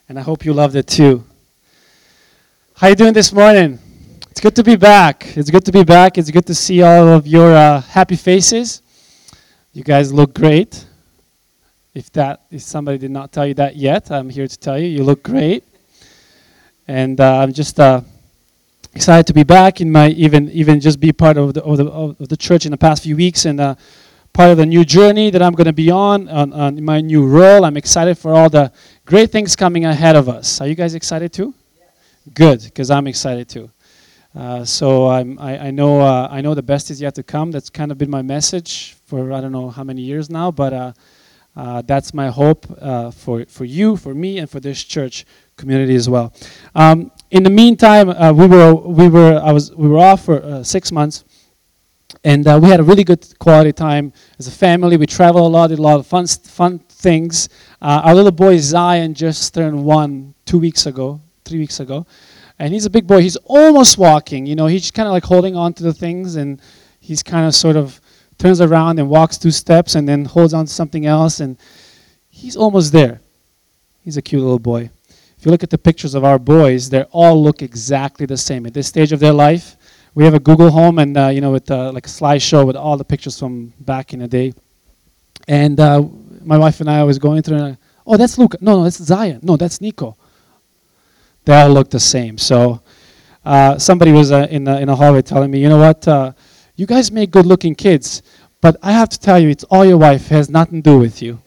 and I hope you loved it too. How you doing this morning? It's good to be back. It's good to be back. It's good to see all of your happy faces. You guys look great. If somebody did not tell you that yet, I'm here to tell you, you look great. And I'm just excited to be back in my even just be part of the church in the past few weeks, and part of the new journey that I'm going to be on my new role. I'm excited for all the great things coming ahead of us. Are you guys excited too? Yes. Good, because I'm excited too. So I know the best is yet to come. That's kind of been my message for I don't know how many years now, but that's my hope for you, for me, and for this church community as well. In the meantime, we were off for 6 months, and we had a really good quality time as a family. We traveled a lot, did a lot of fun things. Our little boy Zion just turned 3 weeks ago, and he's a big boy. He's almost walking. You know, he's kind of like holding on to the things, and he's kind of sort of turns around and walks 2 steps and then holds on to something else, and he's almost there. He's a cute little boy. If you look at the pictures of our boys, they all look exactly the same. At this stage of their life, we have a Google Home and, with like a slideshow with all the pictures from back in the day. And my wife and I was going through, and oh, that's Luca. No, that's Zion. No, that's Nico. They all look the same. So somebody was in a hallway telling me, you know what, you guys make good-looking kids, but I have to tell you, it's all your wife. It has nothing to do with you.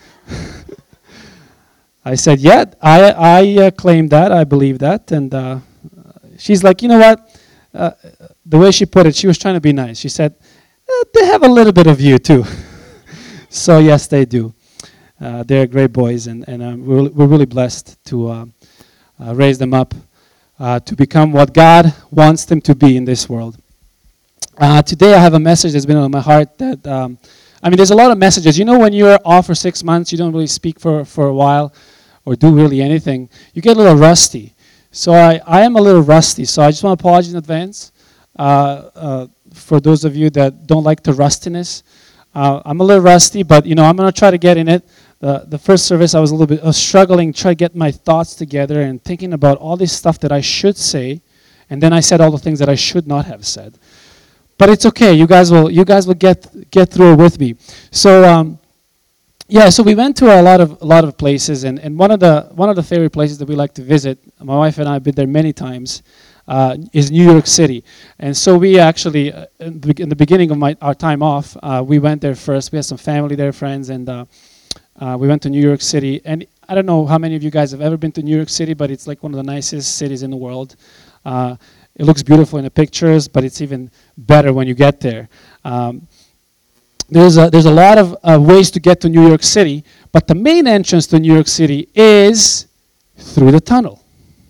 I said, yeah, I claim that. I believe that. And she's like, you know what? The way she put it, she was trying to be nice. She said, they have a little bit of you too. So yes, they do. They're great boys, and we're really blessed to raise them up to become what God wants them to be in this world. Today I have a message that's been on my heart that, there's a lot of messages. You know, when you're off for 6 months, you don't really speak for a while or do really anything. You get a little rusty. So I am a little rusty, so I just want to apologize in advance for those of you that don't like the rustiness. I'm a little rusty, but, I'm going to try to get in it. The first service, I was struggling, trying to get my thoughts together and thinking about all this stuff that I should say, and then I said all the things that I should not have said. But it's okay. You guys will get through it with me. So so we went to a lot of places, and one of the favorite places that we like to visit, my wife and I have been there many times, is New York City. And so we actually, in the beginning of our time off, we went there first. We had some family there, friends, and we went to New York City. And I don't know how many of you guys have ever been to New York City, but it's like one of the nicest cities in the world. It looks beautiful in the pictures, but it's even better when you get there. There's a lot of ways to get to New York City, but the main entrance to New York City is through the tunnel.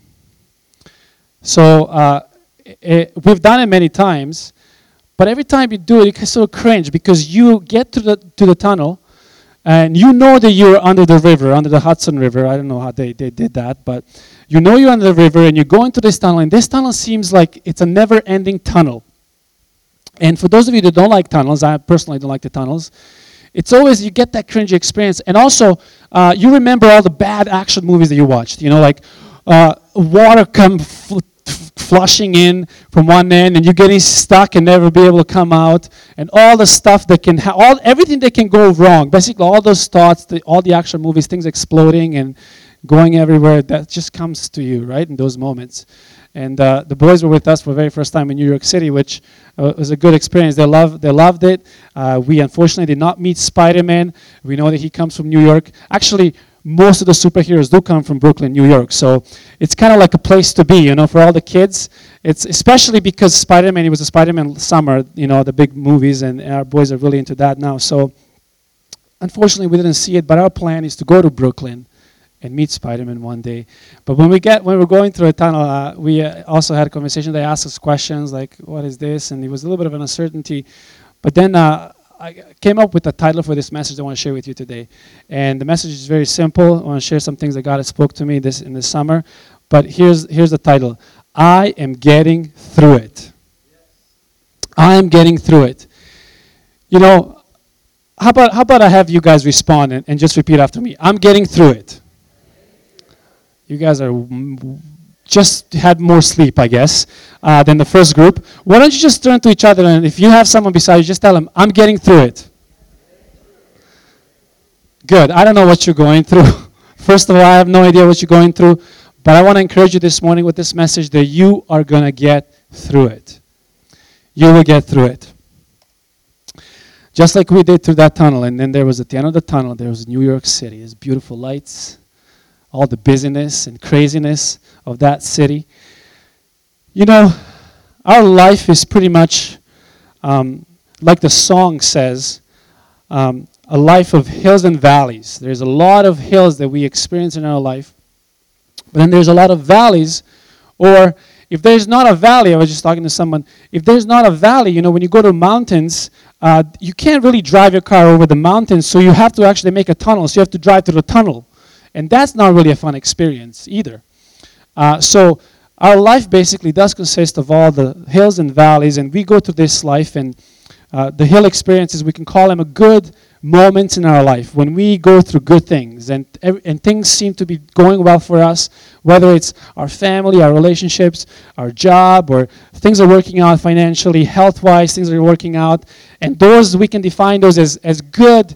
So we've done it many times, but every time you do it, you can sort of cringe because you get to the tunnel, and you know that you're under the river, under the Hudson River. I don't know how they did that, but you know you're under the river, and you go into this tunnel, and this tunnel seems like it's a never-ending tunnel. And for those of you that don't like tunnels, I personally don't like the tunnels, it's always, you get that cringy experience. And also, you remember all the bad action movies that you watched. Like water come flushing in from one end, and you're getting stuck and never be able to come out, and all the stuff that can everything that can go wrong. Basically, all those thoughts, all the action movies, things exploding and going everywhere, that just comes to you, right, in those moments. And the boys were with us for the very first time in New York City, which was a good experience. They loved it. We unfortunately did not meet Spider-Man. We know that he comes from New York. Actually, most of the superheroes do come from Brooklyn, New York. So it's kind of like a place to be, for all the kids. It's especially because Spider-Man, it was a Spider-Man summer, the big movies, and our boys are really into that now. So unfortunately, we didn't see it, but our plan is to go to Brooklyn and meet Spider-Man one day. But when we're going through a tunnel, we also had a conversation. They asked us questions like, what is this? And it was a little bit of an uncertainty. But then I came up with a title for this message I want to share with you today. And the message is very simple. I want to share some things that God has spoke to me in this summer. But here's the title. I am getting through it. I am getting through it. How about I have you guys respond and just repeat after me. I'm getting through it. You guys are just had more sleep, I guess, than the first group. Why don't you just turn to each other, and if you have someone beside you, just tell them, I'm getting through it. Good. I don't know what you're going through. First of all, I have no idea what you're going through, but I want to encourage you this morning with this message that you are going to get through it. You will get through it. Just like we did through that tunnel, and then there was at the end of the tunnel, there was New York City. There's beautiful lights, all the busyness and craziness of that city. You know, our life is pretty much, like the song says, a life of hills and valleys. There's a lot of hills that we experience in our life, but then there's a lot of valleys, or if there's not a valley, I was just talking to someone, if there's not a valley, you know, when you go to mountains, you can't really drive your car over the mountains, so you have to actually make a tunnel, so you have to drive through the tunnel. And that's not really a fun experience either. So our life basically does consist of all the hills and valleys, and we go through this life, and the hill experiences, we can call them a good moments in our life when we go through good things and things seem to be going well for us, whether it's our family, our relationships, our job, or things are working out financially, health-wise, things are working out. And those, we can define those as good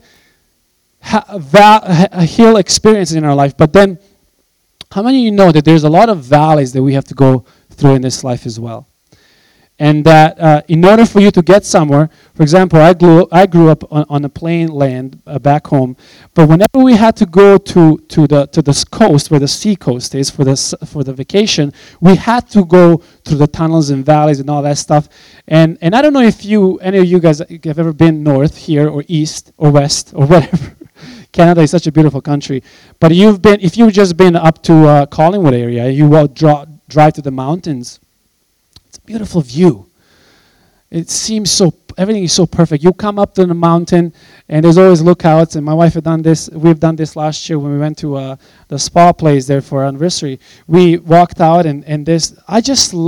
hill experiences in our life. But then, how many of you know that there's a lot of valleys that we have to go through in this life as well? And that in order for you to get somewhere, for example, I grew up on a plain land back home, but whenever we had to go to the coast, where the sea coast is, for the vacation, we had to go through the tunnels and valleys and all that stuff. And I don't know if any of you guys have ever been north here, or east, or west, or whatever. Canada is such a beautiful country. But if you've just been up to Collingwood area, you will drive to the mountains. Beautiful view. It seems everything is so perfect. You come up to the mountain, and there's always lookouts. And my wife had done this. We've done this last year when we went to the spa place there for our anniversary. We walked out, and this. I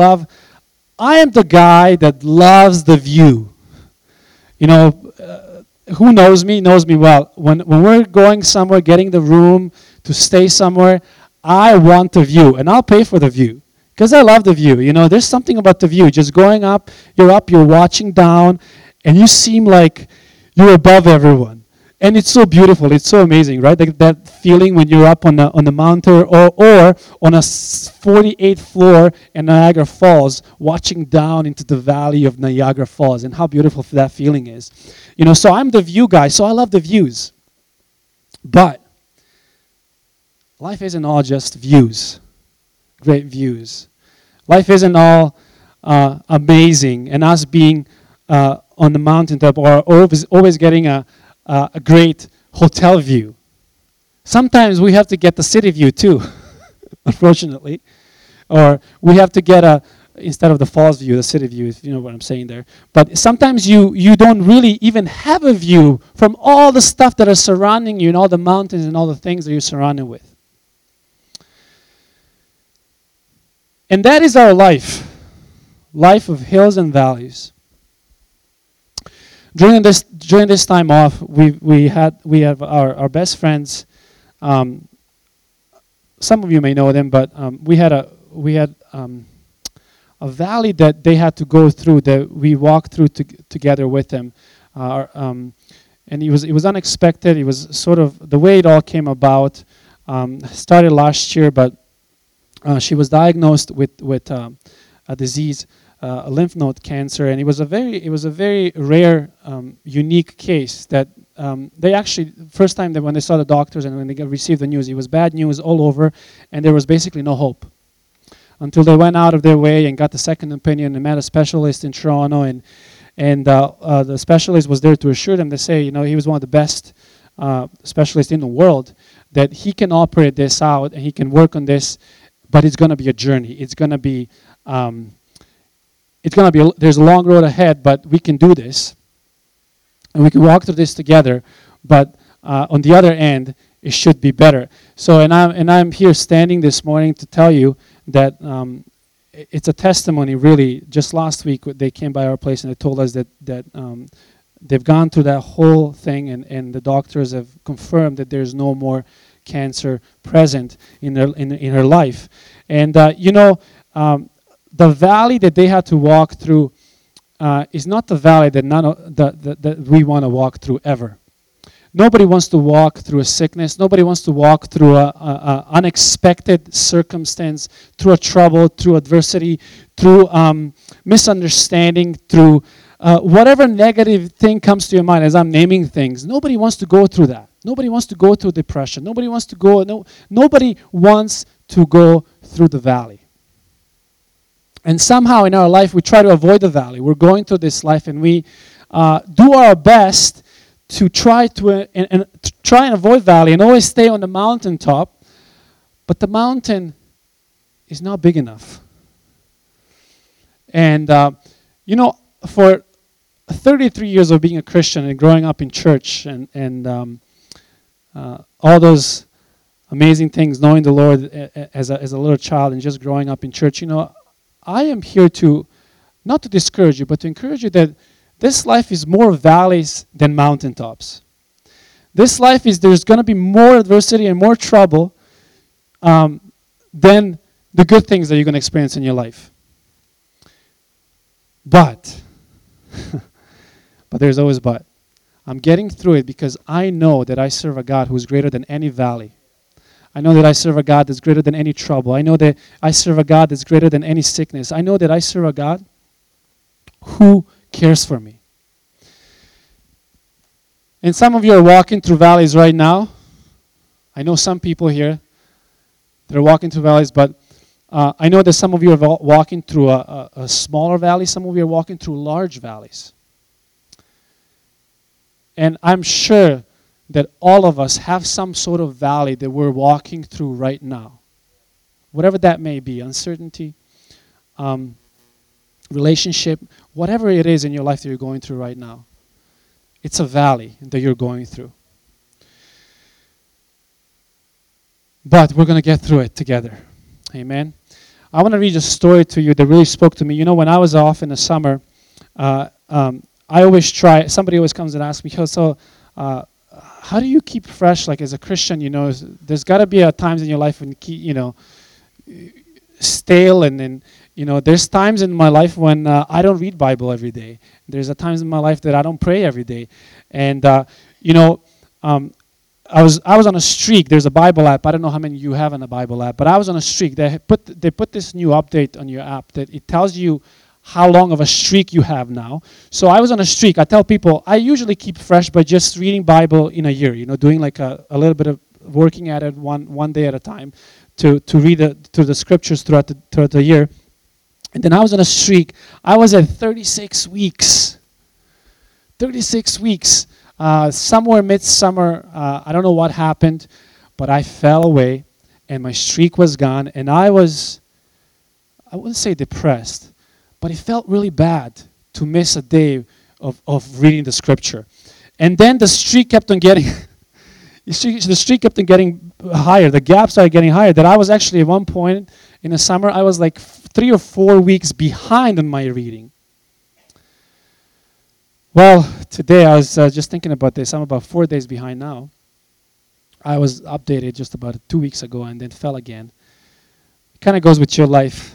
am the guy that loves the view. You know, who knows me well. When we're going somewhere, getting the room to stay somewhere, I want the view, and I'll pay for the view. Because I love the view. You know, there's something about the view. Just going up, you're watching down, and you seem like you're above everyone. And it's so beautiful. It's so amazing, right? Like that feeling when you're up on the mountain or on a 48th floor in Niagara Falls, watching down into the valley of Niagara Falls, and how beautiful that feeling is. You know, so I'm the view guy, so I love the views. But life isn't all just views. Great views. Life isn't all amazing, and us being on the mountaintop or always getting a great hotel view. Sometimes we have to get the city view too, unfortunately. Or we have to get instead of the falls view, the city view, if you know what I'm saying there. But sometimes you don't really even have a view from all the stuff that are surrounding you and all the mountains and all the things that you're surrounded with. And that is our life of hills and valleys. During this time off, we have our best friends. Some of you may know them, but we had a valley that they had to go through that we walked through together with them, and it was unexpected. It was sort of the way it all came about. Started last year, but. She was diagnosed with a disease, a lymph node cancer, and it was a very rare, unique case that they actually first time that when they saw the doctors and when they received the news, it was bad news all over, and there was basically no hope until they went out of their way and got the second opinion and met a specialist in Toronto, and the specialist was there to assure them. They say, you know, he was one of the best specialists in the world, that he can operate this out and he can work on this. But it's going to be a journey. It's going to be, there's a long road ahead, but we can do this. And we can walk through this together, but on the other end, it should be better. So, and I'm here standing this morning to tell you that it's a testimony, really. Just last week, they came by our place and they told us that they've gone through that whole thing, and the doctors have confirmed that there's no more cancer present in her life. And the valley that they had to walk through is not the valley that we want to walk through ever. Nobody wants to walk through a sickness. Nobody wants to walk through a unexpected circumstance, through a trouble, through adversity, through misunderstanding, through whatever negative thing comes to your mind as I'm naming things. Nobody wants to go through that. Nobody wants to go through depression. Nobody wants to go through the valley. And somehow in our life we try to avoid the valley. We're going through this life and we do our best to try and avoid valley and always stay on the mountaintop, but the mountain is not big enough. And for 33 years of being a Christian and growing up in church and all those amazing things, knowing the Lord as a little child and just growing up in church, I am here to not to discourage you, but to encourage you that this life is more valleys than mountaintops. This life there's going to be more adversity and more trouble than the good things that you're going to experience in your life. But there's always but. I'm getting through it because I know that I serve a God who's greater than any valley. I know that I serve a God that's greater than any trouble. I know that I serve a God that's greater than any sickness. I know that I serve a God who cares for me. And some of you are walking through valleys right now. I know some people here that are walking through valleys, but I know that some of you are walking through a smaller valley. Some of you are walking through large valleys. And I'm sure that all of us have some sort of valley that we're walking through right now. Whatever that may be, uncertainty, relationship, whatever it is in your life that you're going through right now. It's a valley that you're going through. But we're going to get through it together. Amen. I want to read a story to you that really spoke to me. When I was off in the summer, I always somebody always comes and asks me, how do you keep fresh, like as a Christian, there's got to be times in your life when you keep, stale and there's times in my life when I don't read Bible every day. There's times in my life that I don't pray every day. And, I was on a streak. There's a Bible app. I don't know how many you have on a Bible app, but I was on a streak. They put this new update on your app that it tells you how long of a streak you have now. So I was on a streak. I tell people I usually keep fresh by just reading Bible in a year, doing like a little bit of working at it one day at a time to read the scriptures throughout the year. And then I was on a streak. I was at 36 weeks. 36 weeks. Somewhere midsummer, I don't know what happened, but I fell away and my streak was gone. And I wouldn't say depressed, but it felt really bad to miss a day of reading the scripture. And then the streak kept on getting higher. The gaps started getting higher. That I was actually at one point in the summer, I was like 3 or 4 weeks behind on my reading. Well, today I was just thinking about this. I'm about 4 days behind now. I was updated just about 2 weeks ago and then fell again. It kind of goes with your life,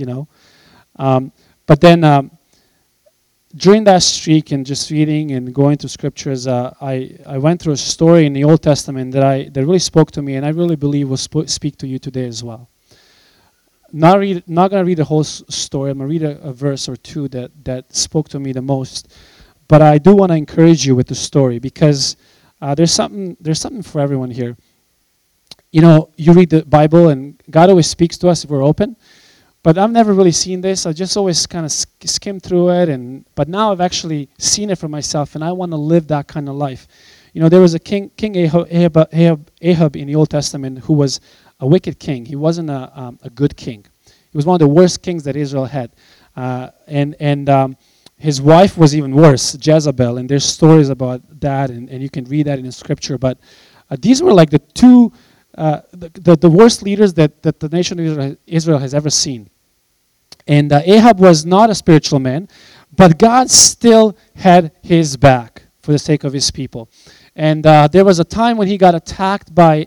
But then during that streak and just reading and going through scriptures, I went through a story in the Old Testament that really spoke to me, and I really believe will speak to you today as well. Not going to read the whole story. I'm going to read a verse or two that spoke to me the most. But I do want to encourage you with the story because there's something for everyone here. You read the Bible and God always speaks to us if we're open. But I've never really seen this. I just always kind of skim through it, but now I've actually seen it for myself, and I want to live that kind of life. There was a King Ahab in the Old Testament who was a wicked king. He wasn't a good king. He was one of the worst kings that Israel had, and his wife was even worse, Jezebel. And there's stories about that, and you can read that in the scripture. But these were like the two. The worst leaders that the nation of Israel has ever seen. And Ahab was not a spiritual man, but God still had his back for the sake of his people. And there was a time when he got attacked by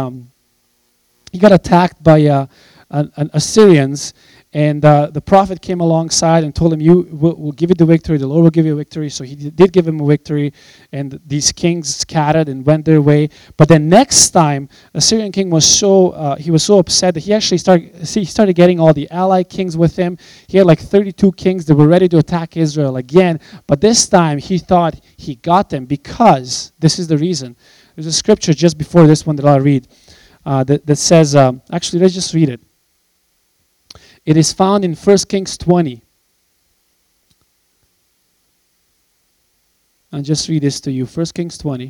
an Assyrians, and the prophet came alongside and told him, we'll give you the victory, the Lord will give you a victory. So he did give him a victory, and these kings scattered and went their way. But then next time, the Syrian king was so upset that he actually started getting all the allied kings with him. He had like 32 kings that were ready to attack Israel again. But this time he thought he got them, because this is the reason. There's a scripture just before this one that I'll read that says, actually let's just read it. It is found in 1 Kings 20. I'll just read this to you. 1 Kings 20.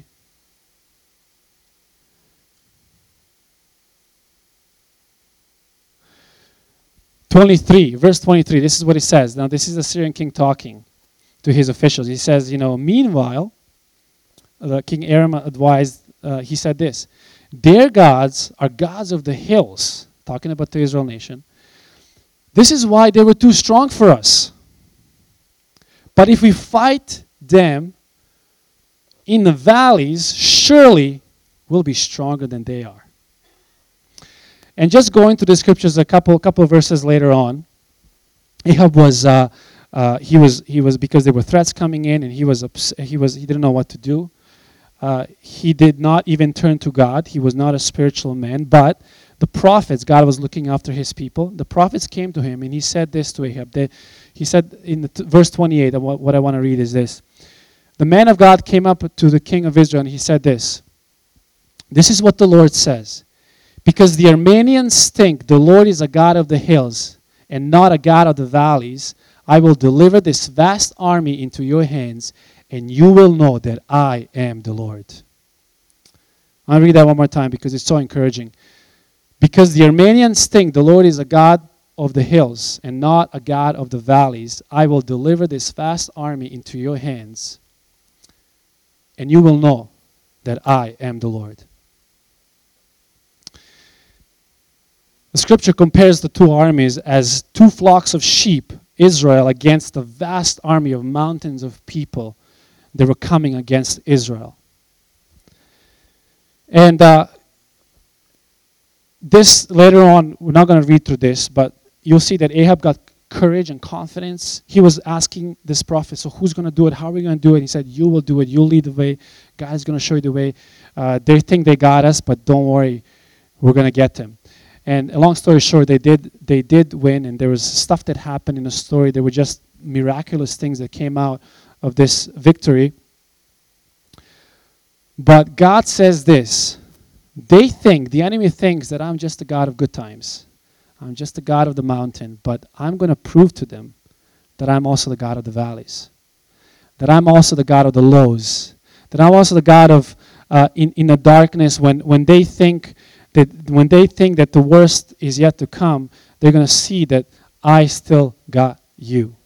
Verse 23. This is what it says. Now, this is the Syrian king talking to his officials. He says, meanwhile, the King Aram advised, he said this, their gods are gods of the hills, talking about the Israel nation. This is why they were too strong for us. But if we fight them in the valleys, surely we'll be stronger than they are. And just going to the scriptures a couple of verses later on, Ahab was because there were threats coming in, and he didn't know what to do. He did not even turn to God. He was not a spiritual man, but the prophets, God was looking after his people. The prophets came to him, and he said this to Ahab. He said in verse 28, what I want to read is this. The man of God came up to the king of Israel, and he said this. This is what the Lord says. Because the Arameans think the Lord is a God of the hills and not a God of the valleys, I will deliver this vast army into your hands, and you will know that I am the Lord. I'll read that one more time because it's so encouraging. Because the Arameans think the Lord is a God of the hills and not a God of the valleys, I will deliver this vast army into your hands, and you will know that I am the Lord. The scripture compares the two armies as two flocks of sheep, Israel against a vast army of mountains of people that were coming against Israel. And this later on, we're not going to read through this, but you'll see that Ahab got courage and confidence. He was asking this prophet, so who's going to do it? How are we going to do it? He said, you will do it. You'll lead the way. God's going to show you the way. They think they got us, but don't worry. We're going to get them. And a long story short, they did win, and there was stuff that happened in the story. There were just miraculous things that came out of this victory. But God says this. The enemy thinks that I'm just the God of good times. I'm just the God of the mountain, but I'm going to prove to them that I'm also the God of the valleys, that I'm also the God of the lows, that I'm also the God of in the darkness when they think that the worst is yet to come, they're going to see that I still got you.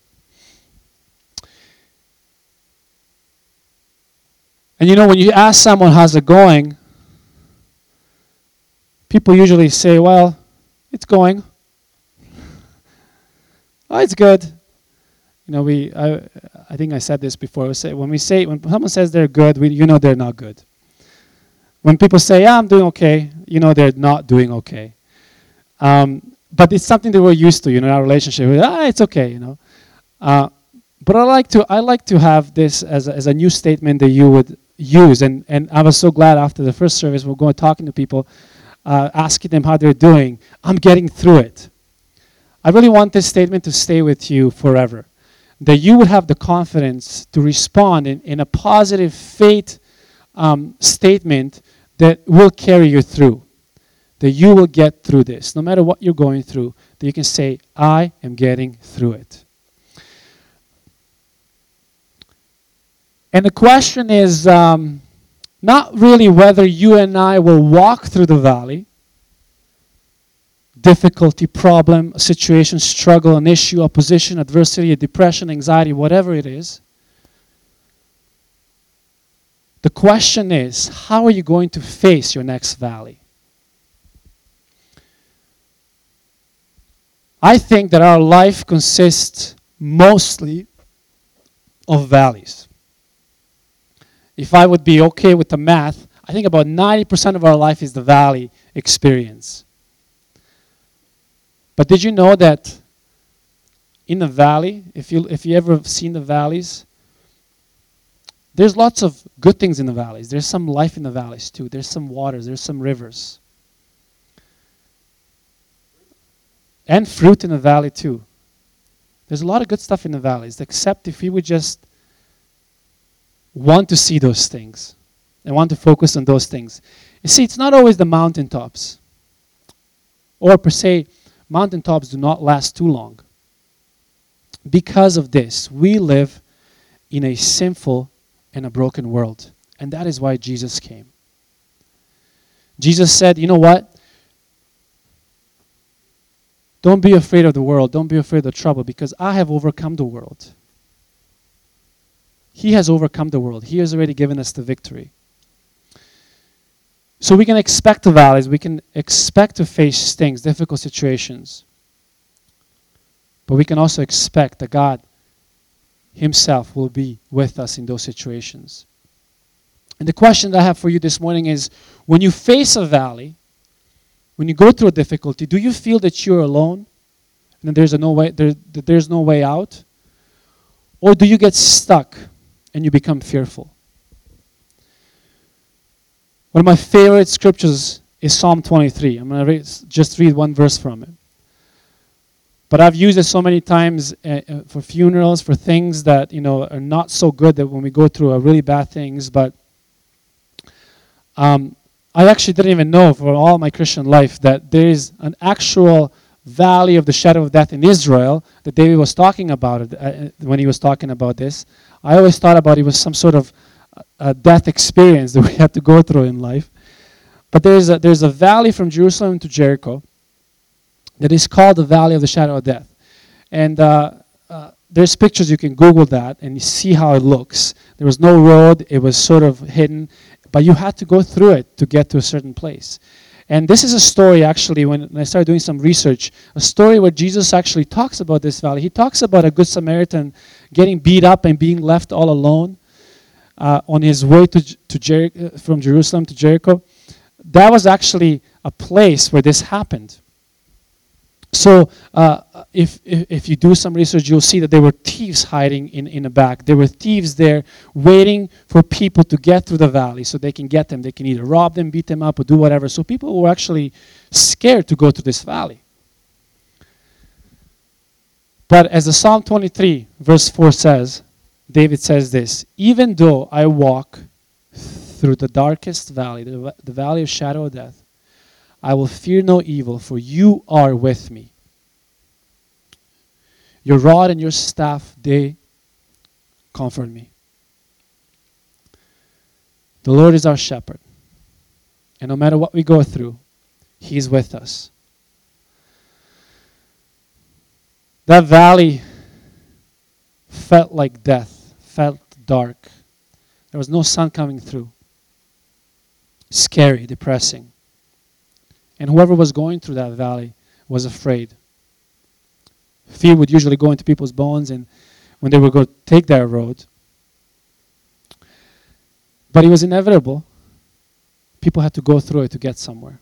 And when you ask someone how's it going, people usually say, well, it's going. Oh, it's good. I think I said this before. When someone says they're good, they're not good. When people say, I'm doing okay, they're not doing okay. But it's something that we're used to, in our relationship. It's okay, But I like to have this as a new statement that you would use. And I was so glad after the first service, we're going talking to people, asking them how they're doing. I'm getting through it. I really want this statement to stay with you forever. That you would have the confidence to respond in a positive faith statement that will carry you through. That you will get through this. No matter what you're going through, that you can say, I am getting through it. And the question is not really whether you and I will walk through the valley, difficulty, problem, situation, struggle, an issue, opposition, adversity, depression, anxiety, whatever it is. The question is, how are you going to face your next valley? I think that our life consists mostly of valleys. if I would be okay with the math, I think about 90% of our life is the valley experience. But did you know that in the valley, if you ever have seen the valleys, there's lots of good things in the valleys. There's some life in the valleys too. There's some waters, there's some rivers. And fruit in the valley too. There's a lot of good stuff in the valleys, except if we would just want to see those things and want to focus on those things. You see, it's not always the mountaintops. Or per se, mountaintops do not last too long. Because of this, we live in a sinful and a broken world. And that is why Jesus came. Jesus said, you know what? Don't be afraid of the world. Don't be afraid of trouble, because I have overcome the world. He has overcome the world. He has already given us the victory. So we can expect the valleys. We can expect to face things, difficult situations. But we can also expect that God Himself will be with us in those situations. And the question that I have for you this morning is, when you face a valley, when you go through a difficulty, do you feel that you're alone and there's no way out? Or do you get stuck and you become fearful? One of my favorite scriptures is Psalm 23. I'm going to just read one verse from it. But I've used it so many times for funerals, for things that are not so good, that when we go through really bad things. But I actually didn't even know for all my Christian life that there is an actual valley of the shadow of death in Israel that David was talking about when he was talking about this. I always thought about it was some sort of a death experience that we had to go through in life. But there's a valley from Jerusalem to Jericho that is called the Valley of the Shadow of Death. And there's pictures, you can Google that and you see how it looks. There was no road, it was sort of hidden, but you had to go through it to get to a certain place. And this is a story, actually, when I started doing some research, a story where Jesus actually talks about this valley. He talks about a good Samaritan getting beat up and being left all alone on his way from Jerusalem to Jericho. That was actually a place where this happened. So if you do some research, you'll see that there were thieves hiding in the back. There were thieves there waiting for people to get through the valley so they can get them. They can either rob them, beat them up, or do whatever. So people were actually scared to go to this valley. But as the Psalm 23 verse 4 says, David says this: even though I walk through the darkest valley, the valley of shadow of death, I will fear no evil, for you are with me. Your rod and your staff, they comfort me. The Lord is our shepherd. And no matter what we go through, He is with us. That valley felt like death, felt dark. There was no sun coming through. Scary, depressing. And whoever was going through that valley was afraid. Fear would usually go into people's bones and when they were going to take that road. But it was inevitable. People had to go through it to get somewhere.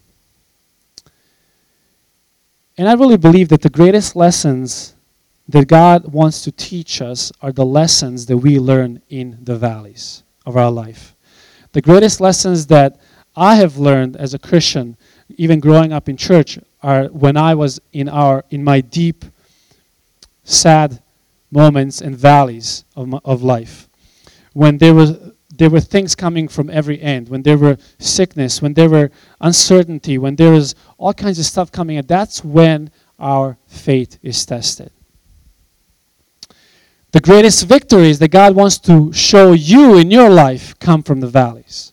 And I really believe that the greatest lessons that God wants to teach us are the lessons that we learn in the valleys of our life. The greatest lessons that I have learned as a Christian, even growing up in church, are when I was in my deep, sad moments and valleys of life. When there were things coming from every end, when there were sickness, when there were uncertainty, when there was all kinds of stuff coming, and that's when our faith is tested. The greatest victories that God wants to show you in your life come from the valleys.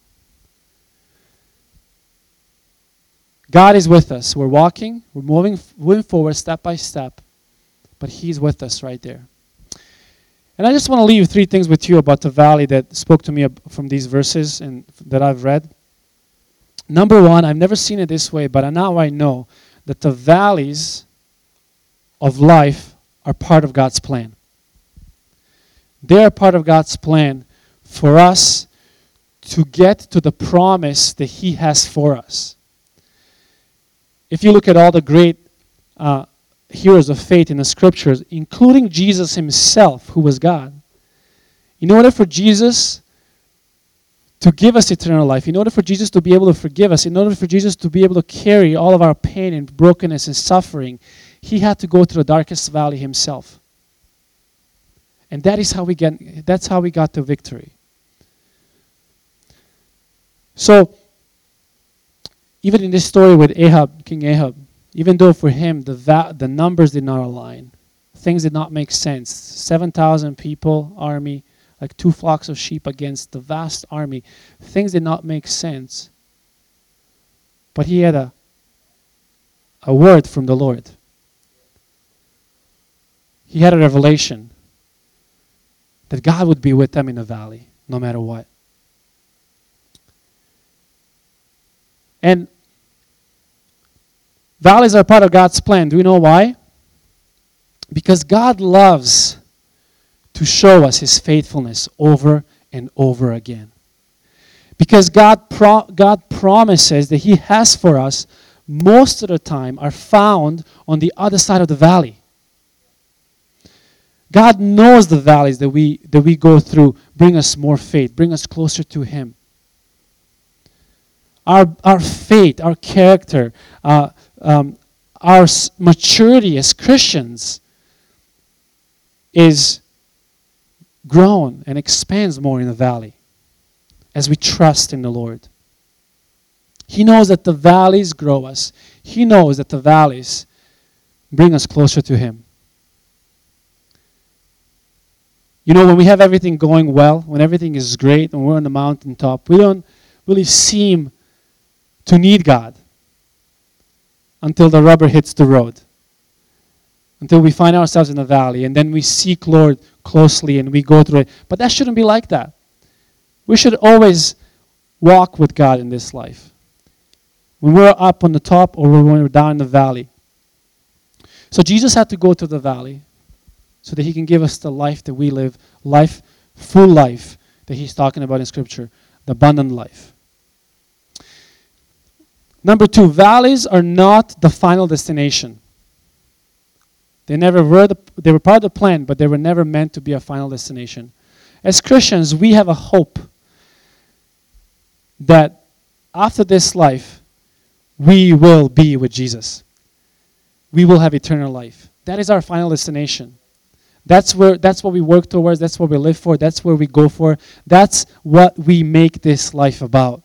God is with us. We're walking, we're moving forward step by step, but He's with us right there. And I just want to leave 3 things with you about the valley that spoke to me from these verses and that I've read. Number 1, I've never seen it this way, but now I know that the valleys of life are part of God's plan. They are part of God's plan for us to get to the promise that He has for us. If you look at all the great heroes of faith in the scriptures, including Jesus Himself, who was God, in order for Jesus to give us eternal life, in order for Jesus to be able to forgive us, in order for Jesus to be able to carry all of our pain and brokenness and suffering, He had to go through the darkest valley Himself. And that's how we got to victory. So, even in this story with Ahab, King Ahab, even though for him the numbers did not align, things did not make sense. 7,000 people, army, like 2 flocks of sheep against the vast army. Things did not make sense. But he had a word from the Lord. He had a revelation that God would be with them in the valley, no matter what. And valleys are part of God's plan. Do you know why? Because God loves to show us His faithfulness over and over again. Because God promises that He has for us most of the time are found on the other side of the valley. God knows the valleys that we go through bring us more faith, bring us closer to Him. Our faith, our character, our maturity as Christians is grown and expands more in the valley as we trust in the Lord. He knows that the valleys grow us. He knows that the valleys bring us closer to Him. You know, when we have everything going well, when everything is great, and we're on the mountaintop, we don't really seem to need God until the rubber hits the road, until we find ourselves in the valley, and then we seek Lord closely and we go through it. But that shouldn't be like that. We should always walk with God in this life, when we're up on the top or when we're down in the valley. So Jesus had to go to the valley so that He can give us the life that we live, full life that He's talking about in Scripture, the abundant life. Number 2, valleys are not the final destination. They were part of the plan, but they were never meant to be a final destination. As Christians, we have a hope that after this life, we will be with Jesus. We will have eternal life. That is our final destination. That's what we work towards. That's what we live for. That's where we go for. That's what we make this life about.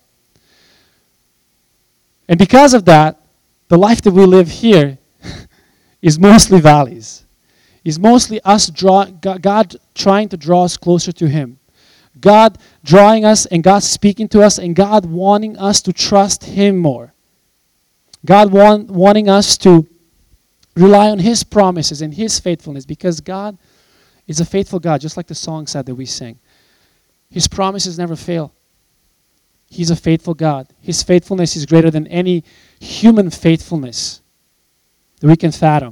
And because of that, the life that we live here is mostly valleys. Is mostly God trying to draw us closer to Him. God drawing us and God speaking to us and God wanting us to trust Him more. God wanting us to rely on His promises and His faithfulness, because God is a faithful God, just like the song said that we sang. His promises never fail. He's a faithful God. His faithfulness is greater than any human faithfulness that we can fathom.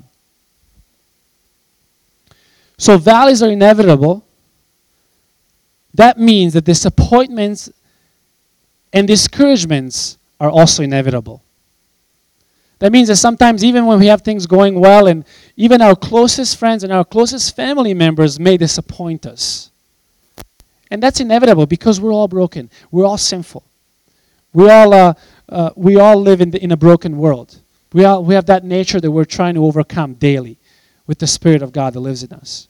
So valleys are inevitable. That means that disappointments and discouragements are also inevitable. That means that sometimes even when we have things going well, and even our closest friends and our closest family members may disappoint us. And that's inevitable because we're all broken. We're all sinful. We all live in a broken world. We have that nature that we're trying to overcome daily with the Spirit of God that lives in us.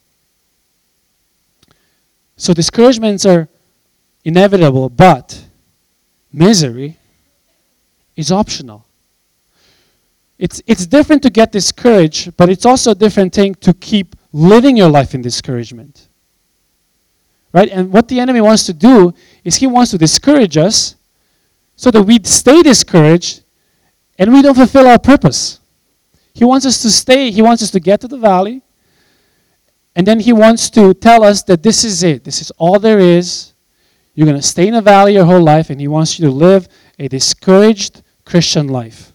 So discouragements are inevitable, but misery is optional. It's different to get discouraged, but it's also a different thing to keep living your life in discouragement. Right? And what the enemy wants to do is he wants to discourage us so that we stay discouraged and we don't fulfill our purpose. He wants us to stay. He wants us to get to the valley. And then he wants to tell us that this is it. This is all there is. You're going to stay in the valley your whole life, and he wants you to live a discouraged Christian life.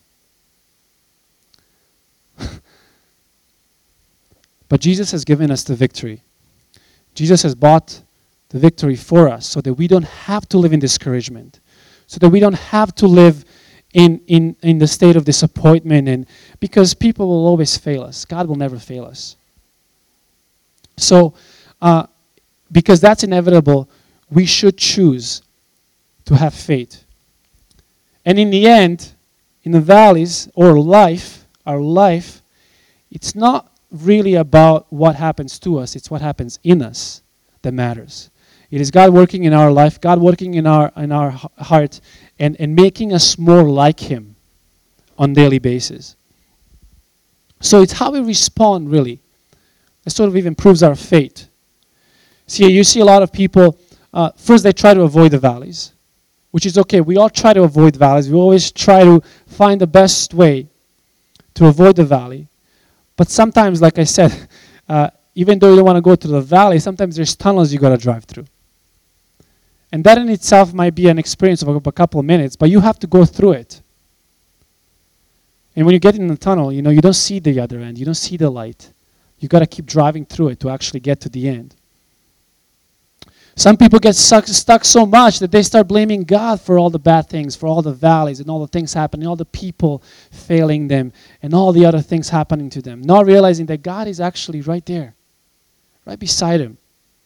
But Jesus has given us the victory. Jesus has bought the victory for us, so that we don't have to live in discouragement, so that we don't have to live in the state of disappointment, and because people will always fail us. God will never fail us. So, because that's inevitable, we should choose to have faith. And in the end, in the valleys, or our life, it's not really about what happens to us, it's what happens in us that matters. It is God working in our life, God working in our heart, and making us more like Him on a daily basis. So it's how we respond, really. It sort of even proves our faith. See, you see a lot of people, first they try to avoid the valleys, which is okay. We all try to avoid valleys. We always try to find the best way to avoid the valley. But sometimes, like I said, even though you don't want to go to the valley, sometimes there's tunnels you got to drive through. And that in itself might be an experience of a couple of minutes, but you have to go through it. And when you get in the tunnel, you don't see the other end. You don't see the light. You got to keep driving through it to actually get to the end. Some people get stuck so much that they start blaming God for all the bad things, for all the valleys and all the things happening, all the people failing them, and all the other things happening to them, not realizing that God is actually right there, right beside him.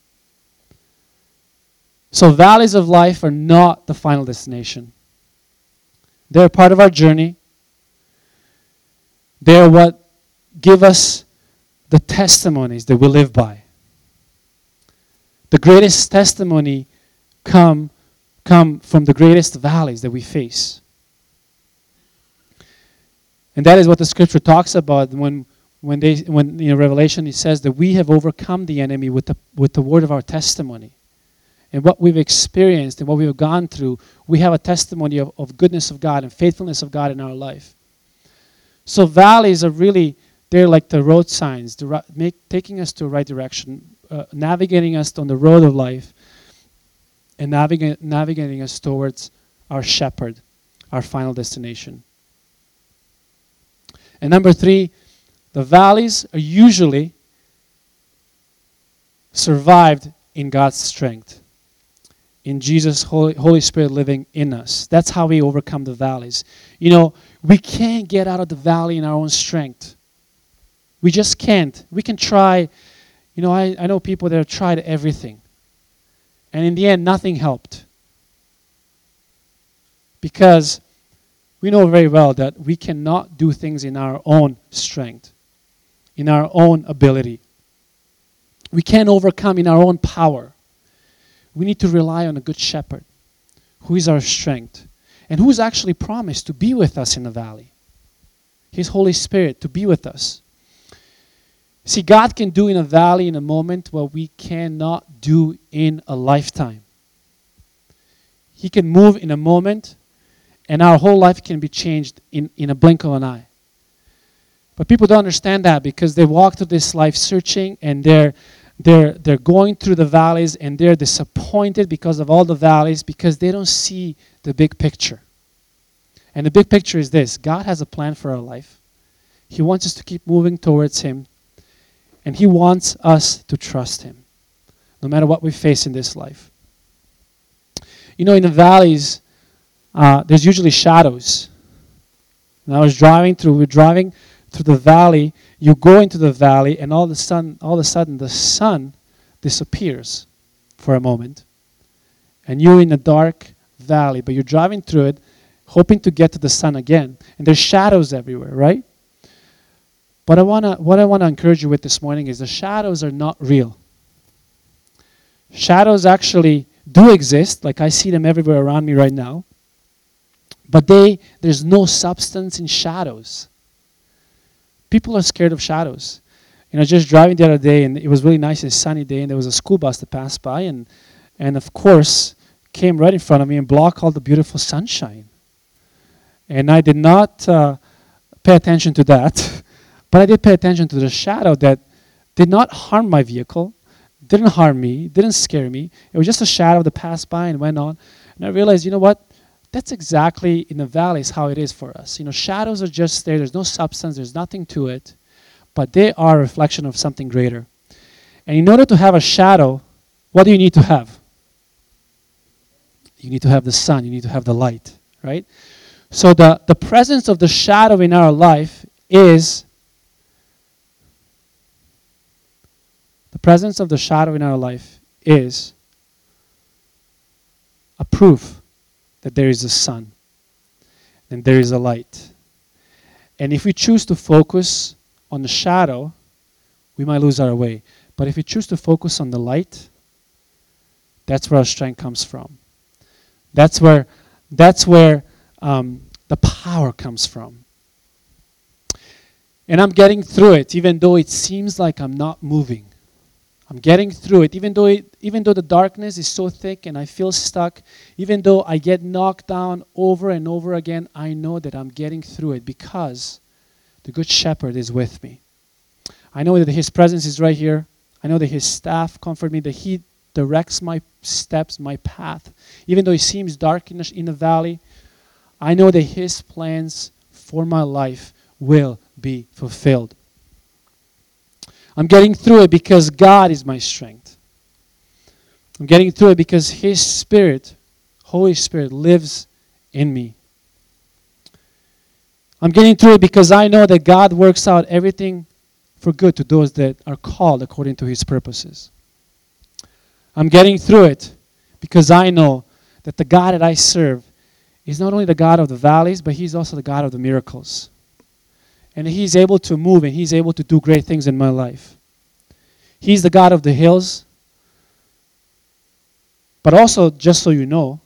So valleys of life are not the final destination. They're part of our journey. They're what give us the testimonies that we live by. The greatest testimony come from the greatest valleys that we face. And that is what the scripture talks about when in Revelation it says that we have overcome the enemy with the word of our testimony. And what we've experienced and what we've gone through, we have a testimony of goodness of God and faithfulness of God in our life. So valleys are really, they're like the road signs, taking us to the right direction, navigating us on the road of life, and navigating us towards our shepherd, our final destination. And number 3, the valleys are usually survived in God's strength, in Jesus' Holy Spirit living in us. That's how we overcome the valleys. We can't get out of the valley in our own strength. We just can't. We can try. I know people that have tried everything. And in the end, nothing helped. Because we know very well that we cannot do things in our own strength, in our own ability. We can't overcome in our own power. We need to rely on a good shepherd who is our strength and who is actually promised to be with us in the valley. His Holy Spirit to be with us. See, God can do in a valley in a moment what we cannot do in a lifetime. He can move in a moment, and our whole life can be changed in a blink of an eye. But people don't understand that because they walk through this life searching, and they're going through the valleys, and they're disappointed because of all the valleys because they don't see the big picture. And the big picture is this: God has a plan for our life. He wants us to keep moving towards Him. And He wants us to trust Him, no matter what we face in this life. In the valleys, there's usually shadows. And we're driving through the valley. You go into the valley, and all of a sudden, the sun disappears for a moment. And you're in a dark valley, but you're driving through it, hoping to get to the sun again. And there's shadows everywhere, right? But what I want to encourage you with this morning is the shadows are not real. Shadows actually do exist, like I see them everywhere around me right now. But there's no substance in shadows. People are scared of shadows. Just driving the other day, and it was really nice and sunny day, and there was a school bus that passed by, and of course came right in front of me and blocked all the beautiful sunshine. And I did not pay attention to that. But I did pay attention to the shadow that did not harm my vehicle, didn't harm me, didn't scare me. It was just a shadow that passed by and went on. And I realized, that's exactly in the valleys how it is for us. Shadows are just there. There's no substance. There's nothing to it. But they are a reflection of something greater. And in order to have a shadow what do you need to have? You need to have the sun. You need to have the light, right? So the presence of the shadow in our life is a proof that there is a sun and there is a light. And if we choose to focus on the shadow, we might lose our way. But if we choose to focus on the light, that's where our strength comes from. That's where the power comes from. And I'm getting through it, even though it seems like I'm not moving. I'm getting through it, even though the darkness is so thick and I feel stuck, even though I get knocked down over and over again, I know that I'm getting through it because the Good Shepherd is with me. I know that His presence is right here. I know that His staff comfort me, that He directs my steps, my path. Even though it seems dark in the valley, I know that His plans for my life will be fulfilled. I'm getting through it because God is my strength. I'm getting through it because His Spirit, Holy Spirit, lives in me. I'm getting through it because I know that God works out everything for good to those that are called according to His purposes. I'm getting through it because I know that the God that I serve is not only the God of the valleys, but He's also the God of the miracles. And He's able to move and He's able to do great things in my life. He's the God of the hills. But also, just so you know,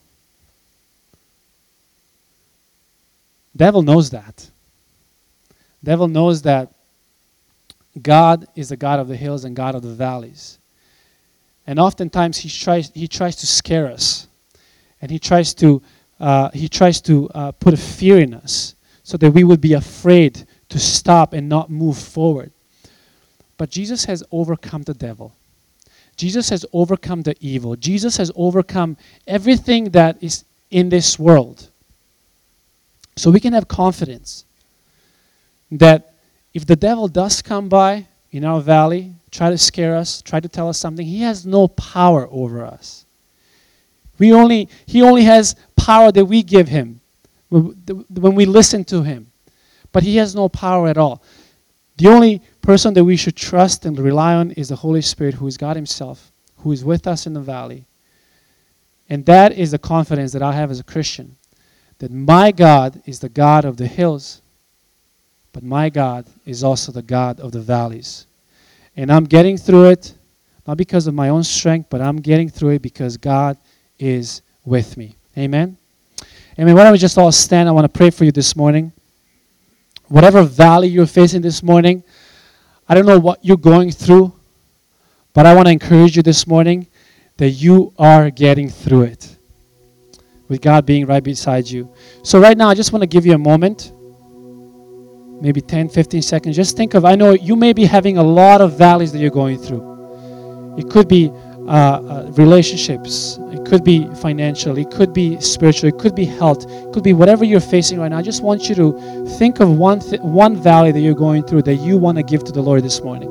devil knows that. Devil knows that God is the God of the hills and God of the valleys. And oftentimes he tries to scare us. And he tries to put a fear in us so that we would be afraid to stop and not move forward. But Jesus has overcome the devil. Jesus has overcome the evil. Jesus has overcome everything that is in this world. So we can have confidence that if the devil does come by in our valley, try to scare us, try to tell us something, he has no power over us. He only has power that we give him when we listen to him. But he has no power at all. The only person that we should trust and rely on is the Holy Spirit, who is God Himself, who is with us in the valley. And that is the confidence that I have as a Christian, that my God is the God of the hills, but my God is also the God of the valleys. And I'm getting through it, not because of my own strength, but I'm getting through it because God is with me. Amen? Amen. Why don't we just all stand? I want to pray for you this morning. Whatever valley you're facing this morning, I don't know what you're going through, but I want to encourage you this morning that you are getting through it with God being right beside you. So right now, I just want to give you a moment, maybe 10, 15 seconds. Just think of, I know you may be having a lot of valleys that you're going through. It could be relationships. It could be financial. It could be spiritual. It could be health. It could be whatever you're facing right now. I just want you to think of one valley that you're going through that you want to give to the Lord this morning.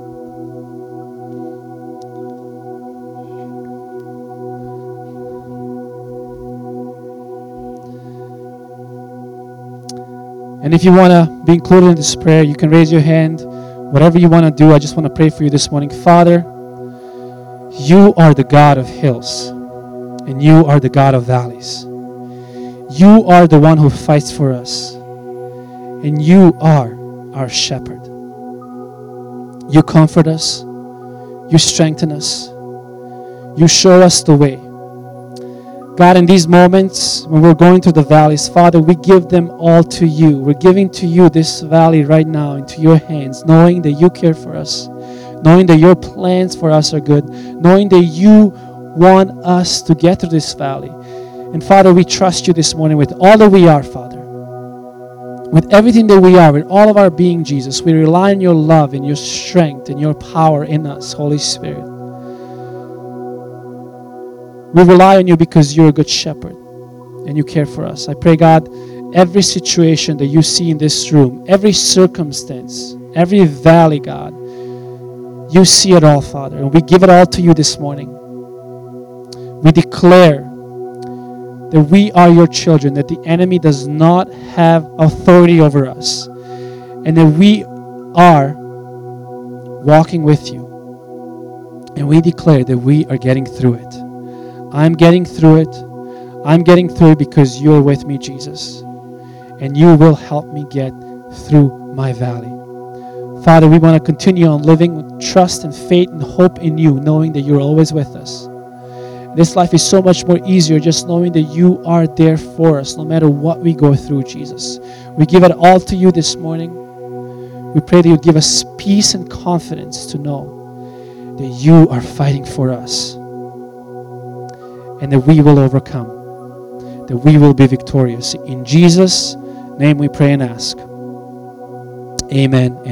And if you want to be included in this prayer, you can raise your hand. Whatever you want to do, I just want to pray for you this morning. Father, you are the God of hills, and you are the God of valleys. You are the one who fights for us, and you are our shepherd. You comfort us, you strengthen us, you show us the way. God, in these moments when we're going through the valleys, Father, we give them all to you. We're giving to you this valley right now into your hands, knowing that you care for us, knowing that your plans for us are good, knowing that you want us to get through this valley. And Father, we trust you this morning with all that we are, Father. With everything that we are, with all of our being, Jesus, we rely on your love and your strength and your power in us, Holy Spirit. We rely on you because you're a good shepherd and you care for us. I pray, God, every situation that you see in this room, every circumstance, every valley, God, you see it all, Father, and we give it all to you this morning. We declare that we are your children, that the enemy does not have authority over us, and that we are walking with you. And we declare that we are getting through it. I'm getting through it. I'm getting through it because you're with me, Jesus. And you will help me get through my valley. Father, we want to continue on living with trust and faith and hope in you, knowing that you're always with us. This life is so much more easier just knowing that you are there for us no matter what we go through, Jesus. We give it all to you this morning. We pray that you give us peace and confidence to know that you are fighting for us and that we will overcome, that we will be victorious. In Jesus' name we pray and ask. Amen.